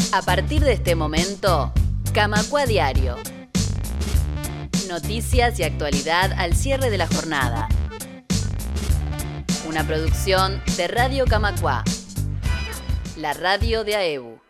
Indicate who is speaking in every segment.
Speaker 1: A partir de este momento, Camacuá Diario. Noticias y actualidad al cierre de la jornada. Una producción de Radio Camacuá, la radio de AEBU.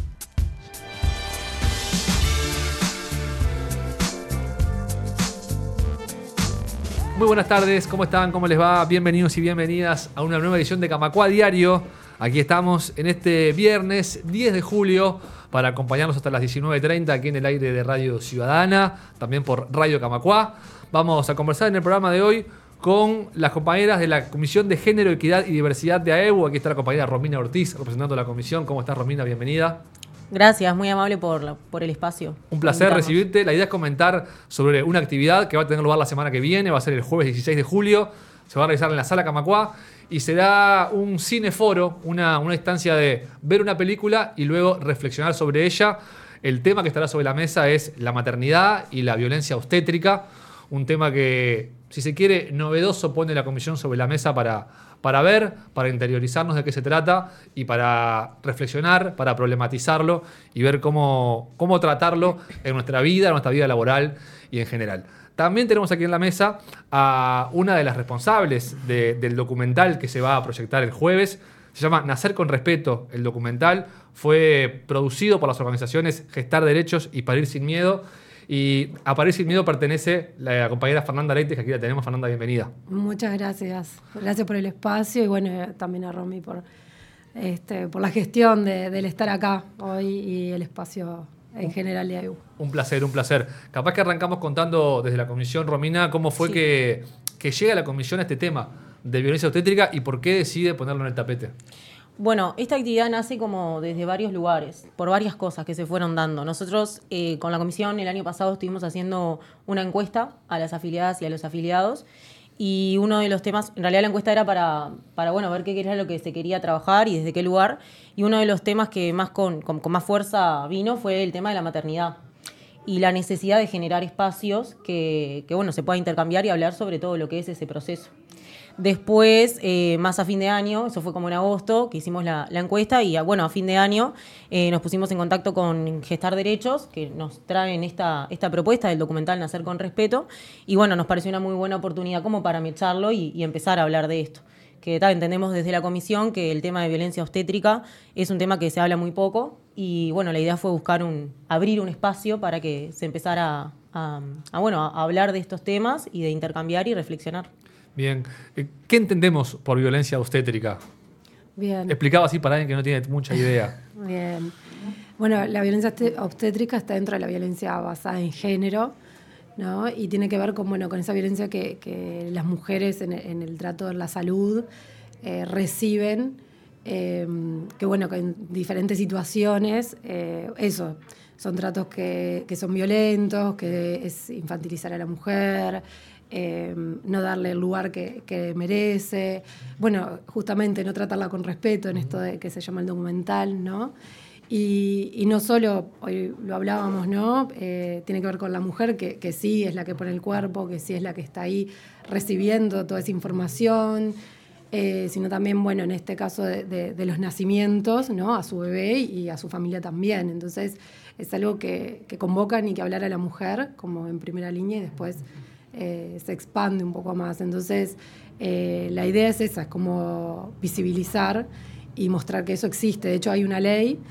Speaker 2: Muy buenas tardes, ¿cómo están? ¿Cómo les va? Bienvenidos y bienvenidas a una nueva edición de Camacuá Diario. Aquí estamos en este viernes 10 de julio para acompañarnos hasta las 19:30 aquí en el aire de Radio Ciudadana, también por Radio Camacuá. Vamos a conversar en el programa de hoy con las compañeras de la Comisión de Género, Equidad y Diversidad de AEBU. Aquí está la compañera Romina Ortiz representando la comisión. ¿Cómo estás, Romina? Bienvenida.
Speaker 3: Gracias, muy amable por el espacio.
Speaker 2: Un placer recibirte. La idea es comentar sobre una actividad que va a tener lugar la semana que viene. Va a ser el jueves 16 de julio. Se va a realizar en la Sala Camacuá y será un cineforo, una instancia de ver una película y luego reflexionar sobre ella. El tema que estará sobre la mesa es la maternidad y la violencia obstétrica. Un tema que, si se quiere, novedoso pone la comisión sobre la mesa para ver, para interiorizarnos de qué se trata y para reflexionar, para problematizarlo y ver cómo tratarlo en nuestra vida laboral y en general. También tenemos aquí en la mesa a una de las responsables del documental que se va a proyectar el jueves. Se llama Nacer con Respeto, el documental. Fue producido por las organizaciones Gestar Derechos y Parir Sin Miedo. Y a Parir Sin Miedo pertenece la compañera Fernanda Leites, que aquí la tenemos. Fernanda, bienvenida.
Speaker 4: Muchas gracias. Gracias por el espacio y bueno, también a Romy por la gestión del estar acá hoy y el espacio en general de AEBU.
Speaker 2: Un placer, un placer. Capaz que arrancamos contando desde la comisión, Romina, cómo fue que llega la comisión a este tema de violencia obstétrica y por qué decide ponerlo en el tapete.
Speaker 3: Bueno, esta actividad nace como desde varios lugares, por varias cosas que se fueron dando. Nosotros con la comisión el año pasado estuvimos haciendo una encuesta a las afiliadas y a los afiliados y uno de los temas, en realidad la encuesta era para ver qué era lo que se quería trabajar y desde qué lugar, y uno de los temas que más con más fuerza vino fue el tema de la maternidad y la necesidad de generar espacios que se pueda intercambiar y hablar sobre todo lo que es ese proceso. Después, más a fin de año, eso fue como en agosto, que hicimos la encuesta y a fin de año nos pusimos en contacto con Gestar Derechos, que nos traen esta propuesta del documental Nacer con Respeto, y nos pareció una muy buena oportunidad como para mecharlo y empezar a hablar de esto. Que entendemos desde la comisión que el tema de violencia obstétrica es un tema que se habla muy poco y la idea fue buscar abrir un espacio para que se empezara a hablar de estos temas y de intercambiar y reflexionar.
Speaker 2: Bien. ¿Qué entendemos por violencia obstétrica?
Speaker 4: Bien.
Speaker 2: Explicaba así para alguien que no tiene mucha idea.
Speaker 4: Bien. Bueno, la violencia obstétrica está dentro de la violencia basada en género, ¿no? Y tiene que ver con esa violencia que las mujeres en el trato de la salud reciben, que en diferentes situaciones, son tratos que son violentos, que es infantilizar a la mujer, no darle el lugar que merece, justamente no tratarla con respeto en esto de que se llama el documental, ¿no? Y no solo, hoy lo hablábamos, ¿no? Tiene que ver con la mujer que sí es la que pone el cuerpo, que sí es la que está ahí recibiendo toda esa información, sino también, en este caso de los nacimientos, ¿no? A su bebé y a su familia también. Entonces es algo que convocan y que hablar a la mujer como en primera línea y después se expande un poco más. Entonces la idea es esa, es como visibilizar y mostrar que eso existe. De hecho hay una ley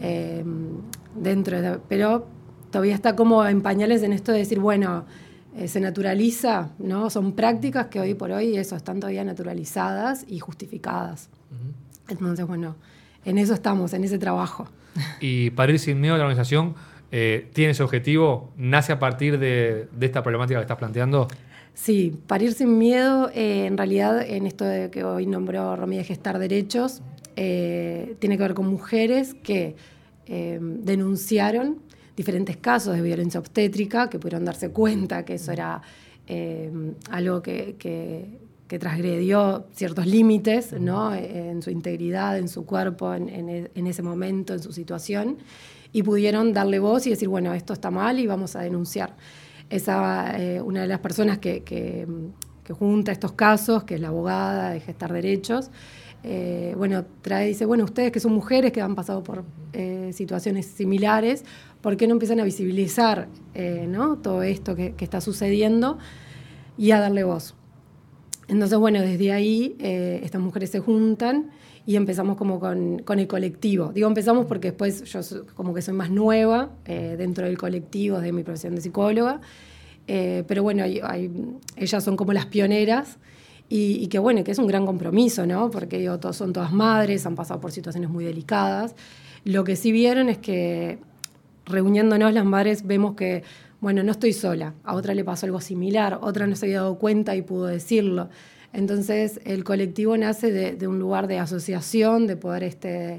Speaker 4: pero todavía está como en pañales en esto de decir, se naturaliza, ¿no? Son prácticas que hoy por hoy están todavía naturalizadas y justificadas. Uh-huh. Entonces, en eso estamos, en ese trabajo.
Speaker 2: Y Parir Sin Miedo, la organización, tiene ese objetivo, nace a partir de esta problemática que estás planteando.
Speaker 4: Sí, Parir Sin Miedo, en realidad, en esto de que hoy nombró Romy de Gestar Derechos, tiene que ver con mujeres que denunciaron diferentes casos de violencia obstétrica, que pudieron darse cuenta que eso era algo que transgredió ciertos límites, ¿no? En su integridad, en su cuerpo, en ese momento, en su situación, y pudieron darle voz y decir, esto está mal y vamos a denunciar. Una de las personas que junta estos casos, que es la abogada de Gestar Derechos, dice, bueno, ustedes que son mujeres que han pasado por situaciones similares, ¿por qué no empiezan a visibilizar ¿no? todo esto que está sucediendo y a darle voz? Entonces, bueno, desde ahí estas mujeres se juntan y empezamos como con el colectivo. Digo empezamos porque después yo como que soy más nueva dentro del colectivo de mi profesión de psicóloga, pero bueno, ellas son como las pioneras y que bueno, que es un gran compromiso, ¿no? Porque digo, son todas madres, han pasado por situaciones muy delicadas. Lo que sí vieron es que reuniéndonos las madres vemos que, bueno, no estoy sola, a otra le pasó algo similar, otra no se había dado cuenta y pudo decirlo. Entonces el colectivo nace de un lugar de asociación, de poder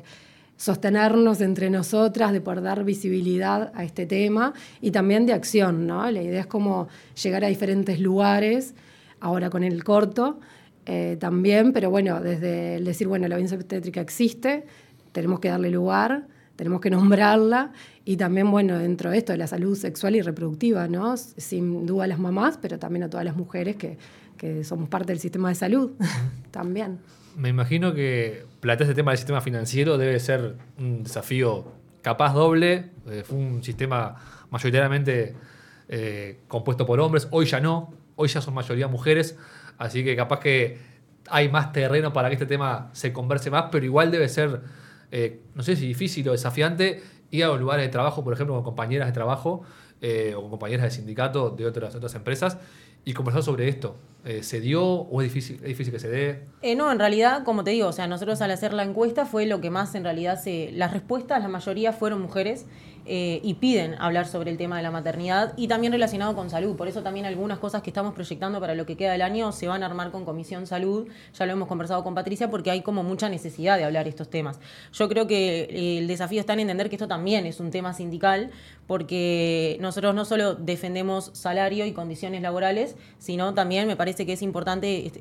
Speaker 4: sostenernos entre nosotras, de poder dar visibilidad a este tema y también de acción, ¿no? La idea es como llegar a diferentes lugares, ahora con el corto también, pero bueno, desde el decir, bueno, la violencia obstétrica existe, tenemos que darle lugar, tenemos que nombrarla y también, bueno, dentro de esto de la salud sexual y reproductiva, ¿no? Sin duda a las mamás, pero también a todas las mujeres que somos parte del sistema de salud también.
Speaker 2: Me imagino que plantear este tema del sistema financiero debe ser un desafío capaz doble. Fue un sistema mayoritariamente compuesto por hombres, hoy ya no, hoy ya son mayoría mujeres, así que capaz que hay más terreno para que este tema se converse más, pero igual debe ser, no sé si difícil o desafiante, ir a lugares de trabajo, por ejemplo, con compañeras de trabajo o con compañeras de sindicato de otras empresas y conversar sobre esto. ¿Se dio o es difícil que se dé?
Speaker 3: No, en realidad, como te digo, o sea, nosotros al hacer la encuesta fue lo que más en realidad las respuestas, la mayoría fueron mujeres y piden hablar sobre el tema de la maternidad y también relacionado con salud. Por eso también algunas cosas que estamos proyectando para lo que queda del año se van a armar con Comisión Salud. Ya lo hemos conversado con Patricia porque hay como mucha necesidad de hablar estos temas. Yo creo que el desafío está en entender que esto también es un tema sindical porque nosotros no solo defendemos salario y condiciones laborales, sino también me parece que es importante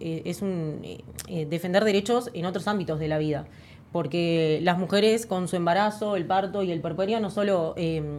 Speaker 3: defender derechos en otros ámbitos de la vida. Porque las mujeres con su embarazo, el parto y el puerperio no solo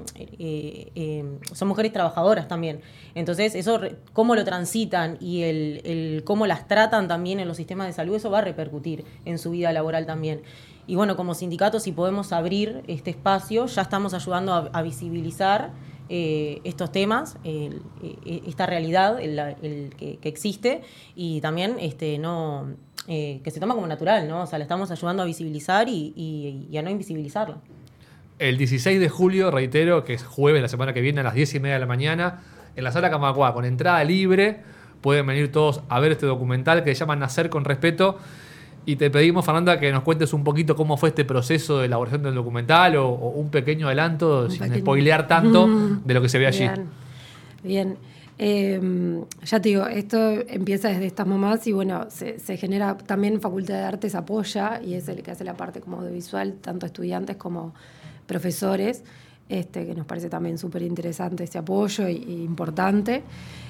Speaker 3: son mujeres trabajadoras también. Entonces, eso cómo lo transitan y el cómo las tratan también en los sistemas de salud, eso va a repercutir en su vida laboral también. Y bueno, como sindicato, si podemos abrir este espacio, ya estamos ayudando a visibilizar estos temas, esta realidad que existe y también que se toma como natural, ¿no? O sea, la estamos ayudando a visibilizar y a no invisibilizarla.
Speaker 2: El 16 de julio, reitero, que es jueves, la semana que viene, a las 10:30 de la mañana, en la Sala Camacuá, con entrada libre, pueden venir todos a ver este documental que se llama Nacer con Respeto. Y te pedimos, Fernanda, que nos cuentes un poquito cómo fue este proceso de elaboración del documental o un pequeño adelanto, sin spoilear tanto, de lo que se ve allí.
Speaker 4: Bien. Ya te digo, esto empieza desde estas mamás y bueno, se genera también Facultad de Artes apoya y es el que hace la parte como audiovisual, tanto estudiantes como profesores, que nos parece también súper interesante este apoyo y importante.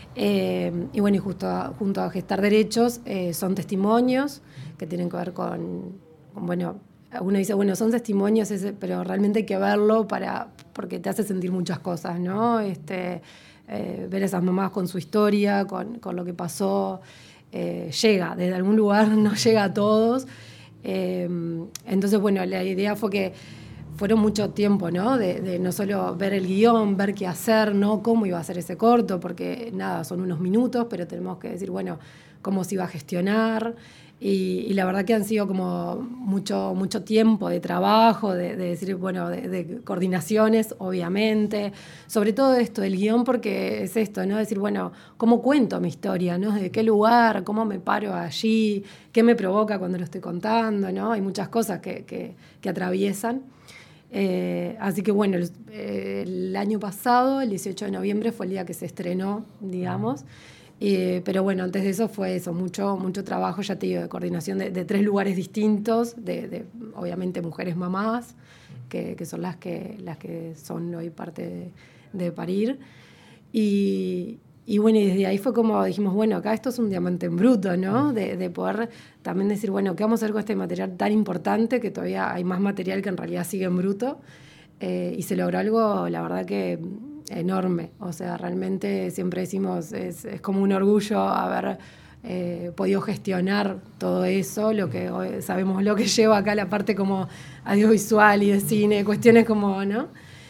Speaker 4: Y bueno, y junto a Gestar Derechos son testimonios que tienen que ver con bueno, uno dice, bueno, son testimonios, pero realmente hay que verlo porque te hace sentir muchas cosas, ¿no? Ver a esas mamás con su historia, con lo que pasó, llega, desde algún lugar nos llega a todos. Entonces, bueno, la idea fue que fueron mucho tiempo, ¿no? De no solo ver el guión, ver qué hacer, ¿no? Cómo iba a ser ese corto, porque nada, son unos minutos, pero tenemos que decir, bueno, cómo se iba a gestionar. Y la verdad que han sido como mucho tiempo de trabajo, de decir, bueno, de coordinaciones, obviamente. Sobre todo esto del guión, porque es esto, ¿no? Decir, bueno, ¿cómo cuento mi historia, ¿no? ¿De qué lugar? ¿Cómo me paro allí? ¿Qué me provoca cuando lo estoy contando, ¿no? Hay muchas cosas que atraviesan. Así que bueno, el año pasado, el 18 de noviembre, fue el día que se estrenó, digamos. Pero bueno, antes de eso fue eso, mucho trabajo, ya te digo, de coordinación de 3 lugares distintos, de obviamente mujeres mamás, que son las que son hoy parte de parir. Y bueno, y desde ahí fue como dijimos, bueno, acá esto es un diamante en bruto, ¿no? De poder también decir, bueno, ¿qué vamos a hacer con este material tan importante? Que todavía hay más material que en realidad sigue en bruto. Y se logró algo, la verdad que enorme. O sea, realmente siempre decimos, es como un orgullo haber podido gestionar todo eso, lo que hoy sabemos lo que lleva acá la parte como audiovisual y de cine, cuestiones como, ¿no?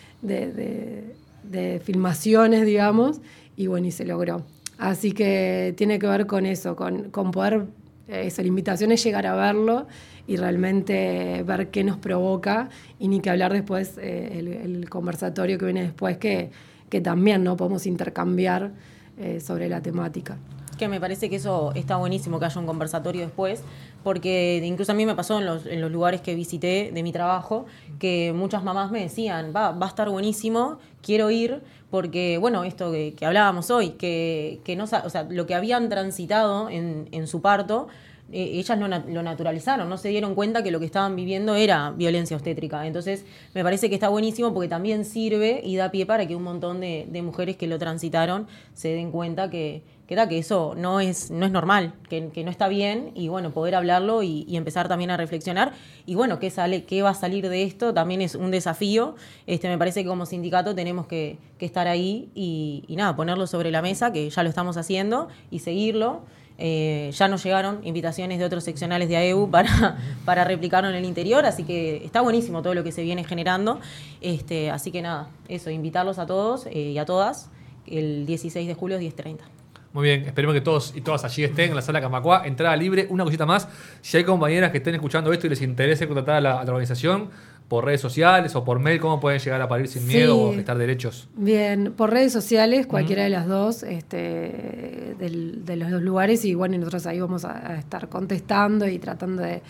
Speaker 4: de filmaciones, digamos, y bueno, y se logró. Así que tiene que ver con eso, con poder, la invitación es llegar a verlo y realmente ver qué nos provoca, y ni que hablar después el conversatorio que viene después, que también no podemos intercambiar sobre la temática.
Speaker 3: Que me parece que eso está buenísimo, que haya un conversatorio después, porque incluso a mí me pasó en los lugares que visité de mi trabajo, que muchas mamás me decían, va a estar buenísimo, quiero ir, porque, bueno, esto que hablábamos hoy, que no, o sea, lo que habían transitado en su parto, ellas lo naturalizaron, no se dieron cuenta que lo que estaban viviendo era violencia obstétrica. Entonces me parece que está buenísimo porque también sirve y da pie para que un montón de mujeres que lo transitaron se den cuenta que eso no es normal, que no está bien, y bueno, poder hablarlo y empezar también a reflexionar. Y bueno, qué va a salir de esto también es un desafío. Me parece que como sindicato tenemos que estar ahí y nada, ponerlo sobre la mesa, que ya lo estamos haciendo, y seguirlo. Ya nos llegaron invitaciones de otros seccionales de AEU para replicarlo en el interior, así que está buenísimo todo lo que se viene generando. Así que nada, eso, invitarlos a todos y a todas el 16 de julio, 10:30.
Speaker 2: Muy bien, esperemos que todos y todas allí estén en la sala Camacuá. Entrada libre. Una cosita más, si hay compañeras que estén escuchando esto y les interese contratar a la organización, por redes sociales o por mail, ¿cómo pueden llegar a parir sin miedo o gestar derechos?
Speaker 4: Bien, por redes sociales, cualquiera de las dos, de los dos lugares, y bueno, nosotros ahí vamos a estar contestando y tratando de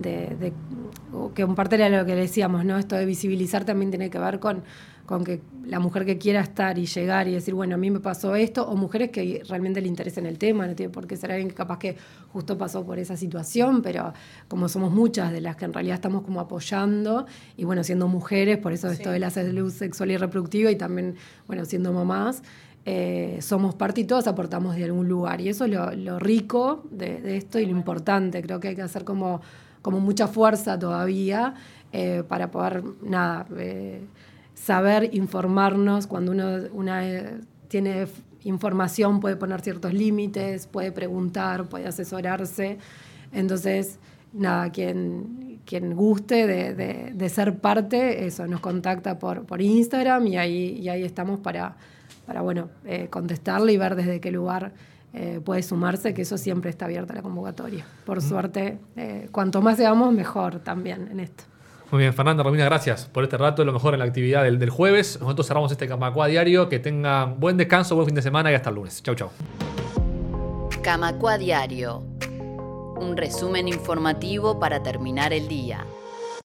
Speaker 4: que un parte era lo que decíamos, ¿no? Esto de visibilizar también tiene que ver con que la mujer que quiera estar y llegar y decir, bueno, a mí me pasó esto, o mujeres que realmente le interesen el tema, no tiene por qué ser alguien que capaz que justo pasó por esa situación, pero como somos muchas de las que en realidad estamos como apoyando, y bueno, siendo mujeres, por eso esto de la salud sexual y reproductiva, y también, bueno, siendo mamás, somos parte y todas aportamos de algún lugar, y eso es lo rico de esto y lo importante. Creo que hay que hacer como mucha fuerza todavía para poder, saber informarnos. Cuando una tiene información, puede poner ciertos límites, puede preguntar, puede asesorarse. Entonces, quien guste de ser parte, eso, nos contacta por Instagram, y ahí estamos para contestarle y ver desde qué lugar puede sumarse, que eso siempre está abierta la convocatoria. Por suerte, cuanto más seamos, mejor también en esto.
Speaker 2: Muy bien, Fernanda, Romina, gracias por este rato. Lo mejor en la actividad del jueves. Nosotros cerramos este Camacuá Diario. Que tengan buen descanso, buen fin de semana y hasta el lunes. Chau, chau.
Speaker 1: Camacuá Diario. Un resumen informativo para terminar el día.